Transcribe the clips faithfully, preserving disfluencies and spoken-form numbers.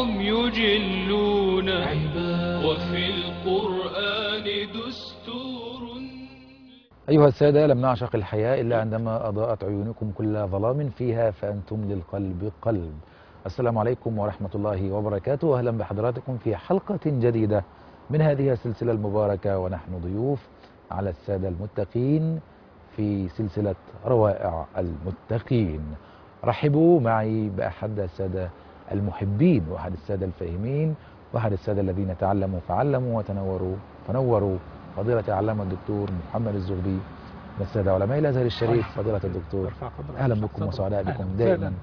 هم يجلون عباد وفي القرآن دستور. أيها السادة، لم نعشق الحياة إلا عندما أضاءت عيونكم كل ظلام فيها فأنتم للقلب قلب. السلام عليكم ورحمة الله وبركاته، أهلا بحضراتكم في حلقة جديدة من هذه السلسلة المباركة، ونحن ضيوف على السادة المتقين في سلسلة روائع المتقين. رحبوا معي بأحد السادة المحبين وأحد السادة الفاهمين وأحد السادة الذين تعلموا فعلموا وتنوروا فنوروا، فضيلة العلامة الدكتور محمد الزغبي من السادة علماء الأزهر الشريف. فضيلة الدكتور، أهلا بكم وسعداء بكم دائما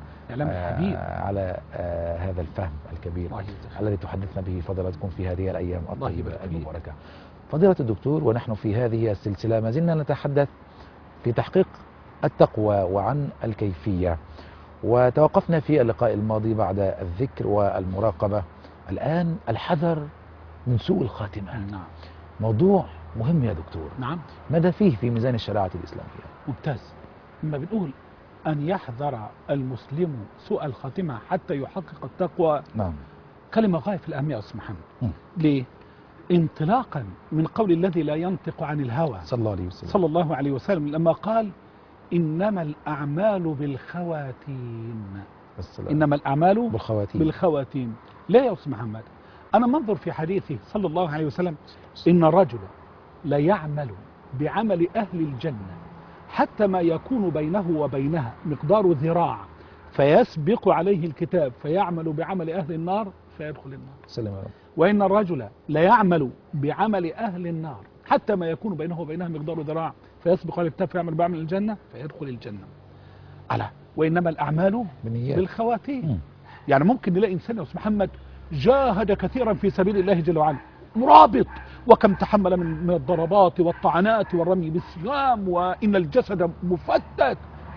آه على آه هذا الفهم الكبير الذي تحدثنا به فضيلتكم في هذه الأيام الطيبة المباركة. فضيلة الدكتور، ونحن في هذه السلسلة ما زلنا نتحدث في تحقيق التقوى وعن الكيفية، وتوقفنا في اللقاء الماضي بعد الذكر والمراقبة. الآن الحذر من سوء الخاتمة. نعم. موضوع مهم يا دكتور. نعم. ماذا فيه في ميزان الشريعة الإسلامية؟ ممتاز. لما بنقول أن يحذر المسلم سوء الخاتمة حتى يحقق التقوى، نعم، كلمة غاية في الأهمية يا أستاذ محمد. م. ليه؟ انطلاقا من قول الذي لا ينطق عن الهوى صلى الله عليه وسلم صلى الله عليه وسلم لما قال إنما الأعمال بالخواتيم. السلام. إنما الأعمال بالخواتيم بالخواتيم. لا يا أستاذ محمد، أنا منظر في حديثه صلى الله عليه وسلم إن الرجل لا يعمل بعمل أهل الجنة حتى ما يكون بينه وبينها مقدار ذراع، فيسبق عليه الكتاب فيعمل بعمل أهل النار فيدخل النار. سلام يا رب. وإن الرجل لا يعمل بعمل أهل النار حتى ما يكون بينه وبينها مقدار ذراع، فيسبق عليه الكتاب فيعمل بعمل الجنة فيدخل الجنة. على وإنما الأعمال بالنيات. بالخواتيم. م. يعني ممكن نلاقي إنسان يا أستاذ محمد جاهد كثيرا في سبيل الله جل وعلا، مرابط، وكم تحمل من من الضربات والطعنات والرمي بالسهام، وإن الجسد مفتت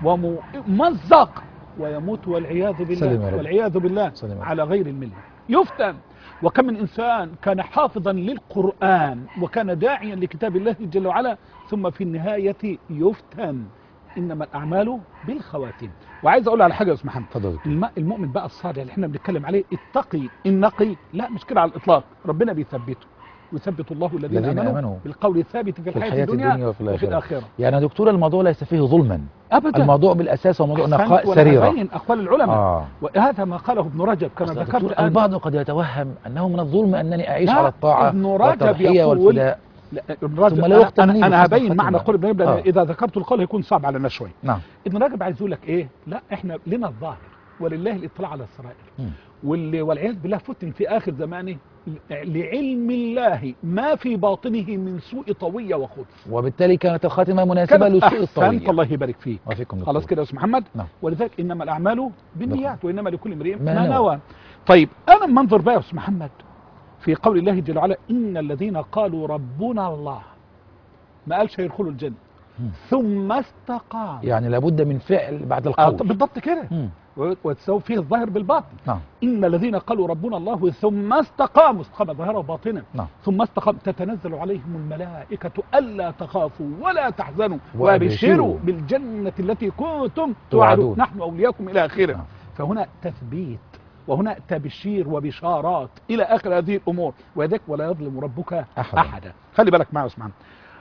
وممزق، ويموت والعياذ بالله والعياذ بالله على غير الملة. يفتن. وكم من إنسان كان حافظا للقرآن وكان داعيا لكتاب الله جل وعلا ثم في النهاية يفتن. إنما الأعمال بالخواتيم. وعايز أقول على حاجة يا أستاذ محمد، المؤمن بقى الصادق اللي احنا بنتكلم عليه التقي النقي، لا مش كده على الإطلاق، ربنا بيثبته، ويثبت الله الذين آمنوا, آمنوا بالقول الثابت في الحياة, الحياة الدنيا, الدنيا وفي الآخرة. وفي الآخرة. يعني دكتور، الموضوع ليس فيه ظلما أبدا. الموضوع بالأساس هو موضوع نقاء سريرة. بين أقوال العلماء. آه. وهذا ما قاله ابن رجب كما ذكرت. البعض قد يتوهم أنه من الظلم أنني أعيش على الطاعة والتضحية والفداء. ثم لا يختم أنا, أنا هبين معنى قول ابن رجب آه. إذا ذكرت القول هيكون صعب علينا شوي. نعم. ابن رجب عايز يقول لك إيه؟ لا إحنا لنا الظاهر ولله الاطلاع على السرائر، والعياذ بالله فتن في آخر زمانه لعلم الله ما في باطنه من سوء طوية وخبث، وبالتالي كانت الخاتمة مناسبة لسوء الطوية. الله يبارك فيك. خلاص كده يا أستاذ محمد. نعم. ولذلك إنما الأعمال بالنيات وإنما لكل امرئ ما, ما نوى. طيب أنا منظر بقى يا أستاذ محمد في قول الله جل وعلا إن الذين قالوا ربنا الله، ما قالش هيدخلوا الجنة م. ثم استقاموا، يعني لابد من فعل بعد القول. آه بالضبط كده، وتساوي فيه الظاهر بالباطن. نعم. إن الذين قالوا ربنا الله ثم استقاموا، استقام ظاهرا وباطنا. نعم. ثم استقاموا تتنزل عليهم الملائكة ألا تخافوا ولا تحزنوا وابشروا بالجنة التي كنتم توعدون نحن أولياكم إلى آخره. نعم. فهنا تثبيت وهنا تبشير وبشارات إلى آخر هذه الأمور، وذلك ولا يظلم ربك أحدا, أحدا. خلي بالك معي اسمع.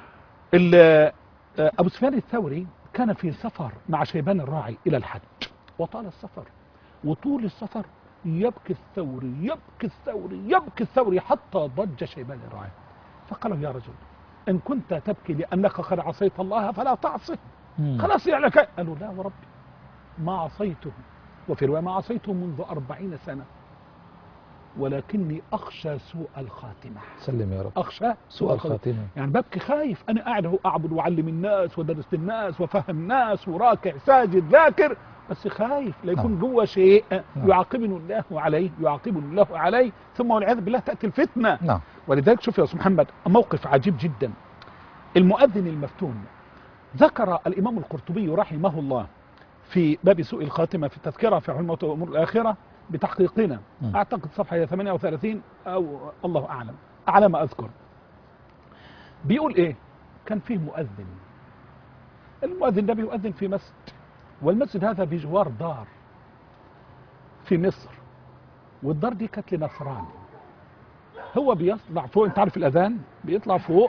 أبو سفيان الثوري كان في سفر مع شيبان الراعي إلى الحج، وطال السفر، وطول السفر يبكي الثوري يبكي الثوري يبكي الثوري حتى ضج شيبان الراعي، فقال له يا رجل إن كنت تبكي لأنك قد عصيت الله فلا تعصه، خلاص يعني لك. قالوا لا وربي ما عصيته، وفي رواية ما عصيته منذ أربعين سنة، ولكني أخشى سوء الخاتمة. سلم يا رب. أخشى سوء, سوء الخاتمة. الخاتمة يعني ببكي خايف، أنا قاعد اهو أعبد وأعلم الناس ودرس الناس وفهم الناس وراكع ساجد ذاكر، بس خايف لا يكون جوه شيء نعم. يعاقبني الله عليه يعاقبني الله عليه ثم والعياذ بالله تأتي الفتنة. نعم. ولذلك شوف يا أستاذ محمد موقف عجيب جدا. المؤذن المفتون ذكر الإمام القرطبي رحمه الله في باب سوء الخاتمة في التذكرة في علم أمور الآخرة بتحقيقنا، م. أعتقد صفحة ثمانية وثلاثين أو الله أعلم على ما أذكر. بيقول إيه؟ كان فيه مؤذن، المؤذن ده بيؤذن في مسجد، والمسجد هذا بجوار دار في مصر، والدار دي كانت لنصراني. هو بيطلع فوق، انت عارف الاذان بيطلع فوق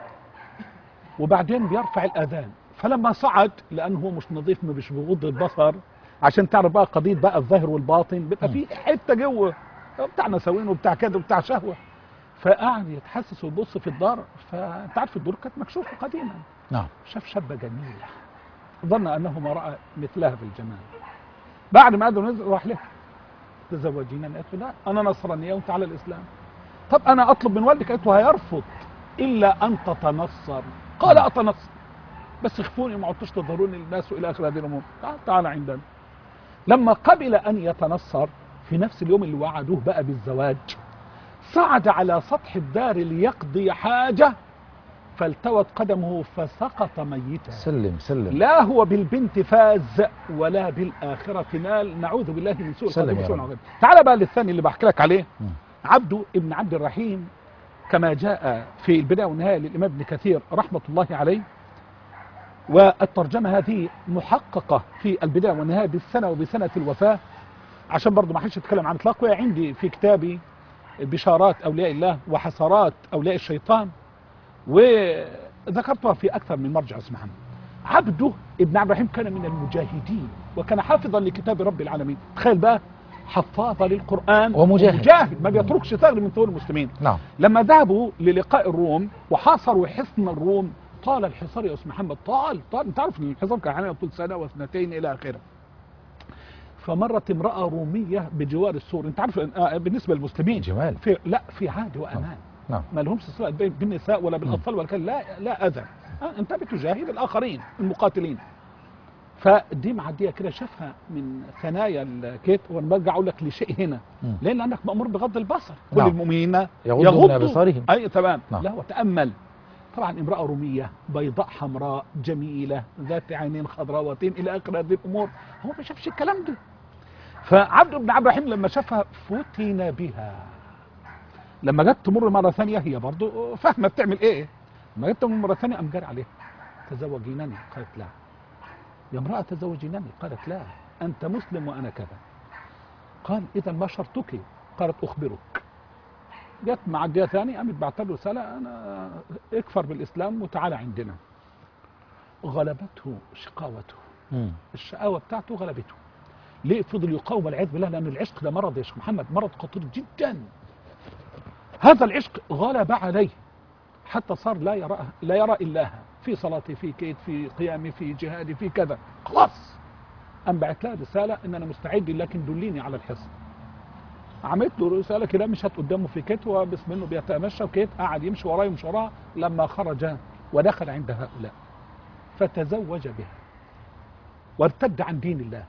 وبعدين بيرفع الاذان، فلما صعد لانه هو مش نظيف مش بيغض البصر، عشان تعرف بقى قضيه بقى الظاهر والباطن بيبقى في حته جوه بتاع نسوين وبتاع كده وبتاع شهوه، فقعد يتحسس ويبص في الدار، فانت عارف الدور كانت مكشوفه قديما. نعم. شاف شابه جميله ظن انه ما راى مثلها في الجمال. بعد ما اذن نزل راح له تزوجينني؟ قالت له لا انا نصرانيه وانت على الاسلام. طب انا اطلب من والدك؟ قالت له هيرفض الا ان تتنصر. قال اتنصر بس اخفوني ما عدتوش تظهروني للناس والى اخر هذه الامور. تعال تعال عندنا. لما قبل ان يتنصر في نفس اليوم اللي وعدوه بقى بالزواج، صعد على سطح الدار ليقضي حاجه فالتوت قدمه فسقط ميتا. سلم سلم. لا هو بالبنت فاز ولا بالاخره نال، نعوذ بالله من سوء الخاتمه. تعال بقى للثاني اللي بحكي لك عليه، م. عبده ابن عبد الرحيم، كما جاء في البدايه والنهايه للامام ابن كثير رحمه الله عليه، والترجمه هذه محققه في البدايه والنهايه بالسنه وبسنه الوفاه، عشان برضه ما حدش يتكلم عن اطلاق. وعندي في كتابي بشارات اولياء الله وحسرات اولياء الشيطان، وذكرتها في اكثر من مرجع اسمها. عبده ابن عبد الرحيم كان من المجاهدين وكان حافظا لكتاب رب العالمين. تخيل بقى، حفاظ للقرآن ومجاهد, ومجاهد ما بيتركش ثغر من ثغور المسلمين. نعم. لما ذهبوا للقاء الروم وحاصروا حصن الروم، طال الحصار يا استاذ محمد، طال طال انت عارف ان الحصار كان علينا طول سنه واثنتين الى اخره. فمرت امراه روميه بجوار السور، انت عارف بالنسبه للمسلمين جمال في لا في عهد وامان. نعم. ما لهمش صله بالنساء ولا بالاطفال ولا كان لا لا اذى. انت بتجاهد الاخرين المقاتلين. فدي معديه كده، شافها من ثنايا الكيت. وانا برجع اقول لك لشيء هنا، مم. لان انك مامور بغض البصر. كل نعم. المؤمنين يغضوا من ابصارهم. اي تمام. نعم. لا وتامل. طبعا امراه روميه بيضاء حمراء جميله ذات عينين خضراوتين الى اخر هذه الامور، هو ما شافش الكلام ده. فعبد بن عبد الرحيم لما شافها فتن بها. لما جت تمر مره ثانيه هي برضه فاهمه بتعمل ايه، لما جت تمر مره ثانيه قام جاري عليها تزوجينني؟ قالت لا. يا امرأة تزوجينني؟ قالت لا. أنت مسلم وأنا كذا. قال إذا ما شرطك؟ قالت أخبرك. جت معدية ثاني قامت بعت له رسالة، أنا اكفر بالإسلام وتعالى عندنا. غلبته شقاوته، م. الشقاوة بتاعته غلبته. ليه؟ فضل يقاوم والعياذ بالله، لأن العشق ده مرض يا شيخ محمد، مرض خطير جدا. هذا العشق غلب عليه حتى صار لا يرى لا يرى إلاها في صلاتي، في كيد، في قيامي، في جهادي، في كذا. خلاص قام بعت لها رساله ان انا مستعد لكن دليني على الحصن. عملت له رساله كده مشت قدامه في كيت وبسم الله بيتمشى، وكيت قعد يمشي وراه يمشي وراه لما خرج ودخل عند هؤلاء فتزوج بها وارتد عن دين الله.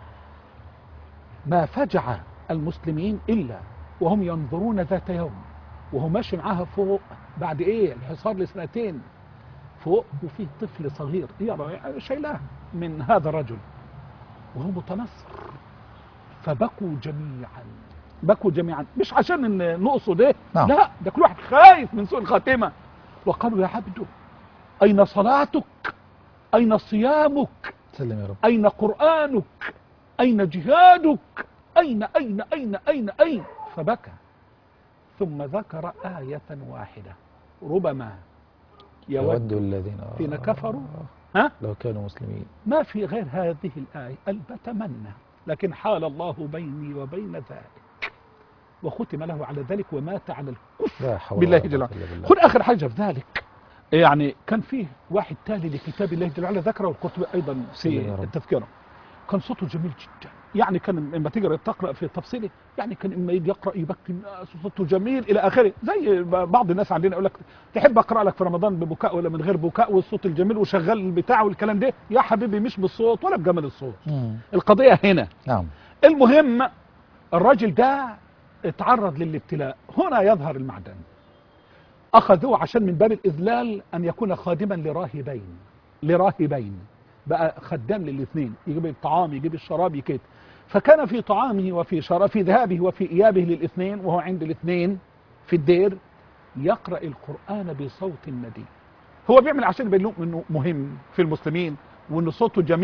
ما فجع المسلمين الا وهم ينظرون ذات يوم وهو ماشي معاها فوق بعد ايه الحصار لسنتين فوق، وفيه طفل صغير يرى شايلاه من هذا الرجل وهو متنصر. فبكوا جميعا، بكوا جميعا مش عشان ان نقصد ايه، نعم. لا ده كل واحد خايف من سوء الخاتمه. وقالوا يا عبد اين صلاتك؟ اين صيامك؟ سلم يا رب. اين قرانك؟ اين جهادك؟ اين اين اين اين اين؟ فبكى ثم ذكر آية واحدة، ربما يود الذين فينا كفروا ها لو كانوا مسلمين. ما في غير هذه الآية، قال بتمنى لكن حال الله بيني وبين ذلك وختم له على ذلك ومات على الكفر بالله جل وعلا. خذ آخر حاجة في ذلك، يعني كان فيه واحد تالي لكتاب الله جل وعلا ذكره القرطبي أيضا في التذكرة، كان صوته جميل جدا. يعني كان لما تقرا تقرا في تفصيله، يعني كان اما يجي يقرا يبكي الناس وصوته جميل الى اخره، زي بعض الناس عندنا يقول لك تحب اقرا لك في رمضان ببكاء ولا من غير بكاء والصوت الجميل وشغال البتاع والكلام ده. يا حبيبي مش بالصوت ولا بجمال الصوت، مم. القضيه هنا. نعم. المهم الراجل ده اتعرض للابتلاء، هنا يظهر المعدن. اخذوه عشان من باب الاذلال ان يكون خادما لراهبين لراهبين بقى خدام للاثنين، يجيب الطعام يجيب الشراب يكيد. فكان في طعامه وفي شراب في ذهابه وفي إيابه للاثنين وهو عند الاثنين في الدير يقرأ القرآن بصوت ندي. هو بيعمل عشان يبين لهم انه مهم في المسلمين وانه صوته جميل،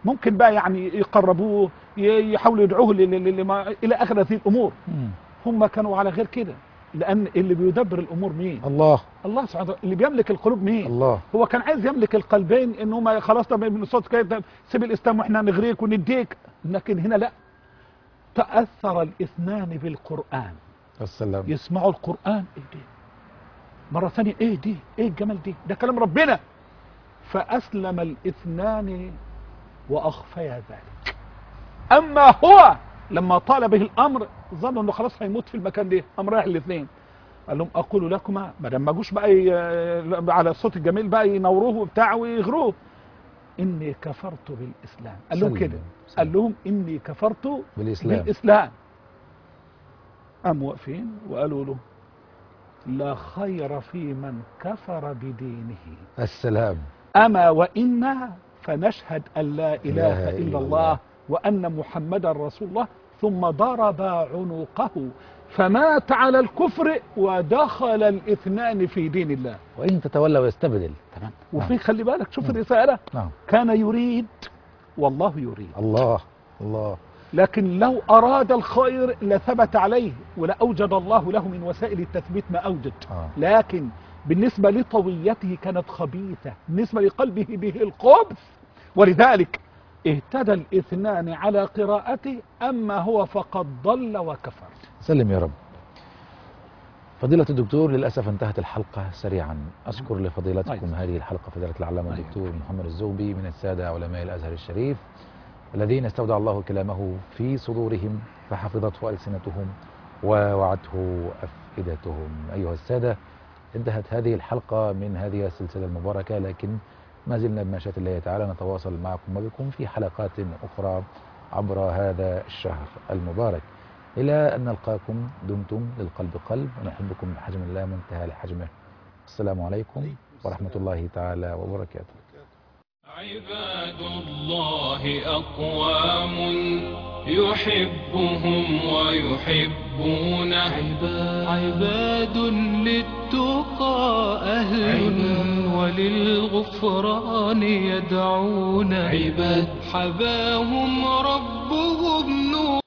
ممكن بقى يعني يقربوه، ي- يحاولوا يدعوه ل- ل- لما الى اخر هذه الامور. مم. هم كانوا على غير كده، لان اللي بيدبر الامور مين؟ الله. الله سبحانه وتعالى. اللي بيملك القلوب مين؟ الله. هو كان عايز يملك القلبين، ان هم خلاص طب من صوت كده سيب الاسلام واحنا نغريك ونديك، لكن هنا لا، تاثر الاثنان بالقران، السلام. يسمعوا القران، ايه دي مره ثانيه، ايه دي، ايه الجمال دي، ده كلام ربنا. فاسلم الاثنان واخفيا ذلك. اما هو لما طال به الامر ظن انه خلاص هيموت في المكان ده، قام رايح الاثنين قال لهم اقول لكما، ما دام ما جوش بقى ي- على الصوت الجميل بقى ينوروه وبتاع ويغروه، اني كفرت بالاسلام. قال لهم سلم. كده، سلم. قال لهم اني كفرت بالإسلام. بالاسلام. قاموا واقفين وقالوا له لا خير في من كفر بدينه، السلام. أما وإنا فنشهد أن لا إله إله إلا إلا الله الله وأن محمدا رسول الله. ثم ضرب عنقه فمات على الكفر ودخل الاثنان في دين الله. وإن تتولى ويستبدل. تمام. وفي خلي بالك شوف الرسالة، نعم. كان يريد والله يريد، الله. الله. لكن لو أراد الخير لثبت عليه ولأوجد الله له من وسائل التثبيت ما أوجد. آه. لكن بالنسبة لطويته كانت خبيثة، بالنسبة لقلبه به الخبث، ولذلك اهتدى الاثنان على قراءته، أما هو فقد ضل وكفر. سلم يا رب. فضيلة الدكتور، للأسف انتهت الحلقة سريعا. أشكر لفضيلتكم أيوة. هذه الحلقة فضيلة العلامة أيوة. الدكتور محمد الزغبي من السادة علماء الأزهر الشريف الذين استودع الله كلامه في صدورهم فحفظته ألسنتهم ووعته أفئدتهم. أيها السادة، انتهت هذه الحلقة من هذه السلسلة المباركة، لكن ما زلنا بمشيئة الله تعالى نتواصل معكم وبكم في حلقات أخرى عبر هذا الشهر المبارك. إلى أن نلقاكم دمتم للقلب قلب، ونحبكم بحجم لا منتهى لحجمه. السلام عليكم ورحمة الله تعالى وبركاته. عباد الله أقوام يحبهم ويحبونه، عباد للتقى أهل وللغفران يدعون، عباد حباهم ربهم نور.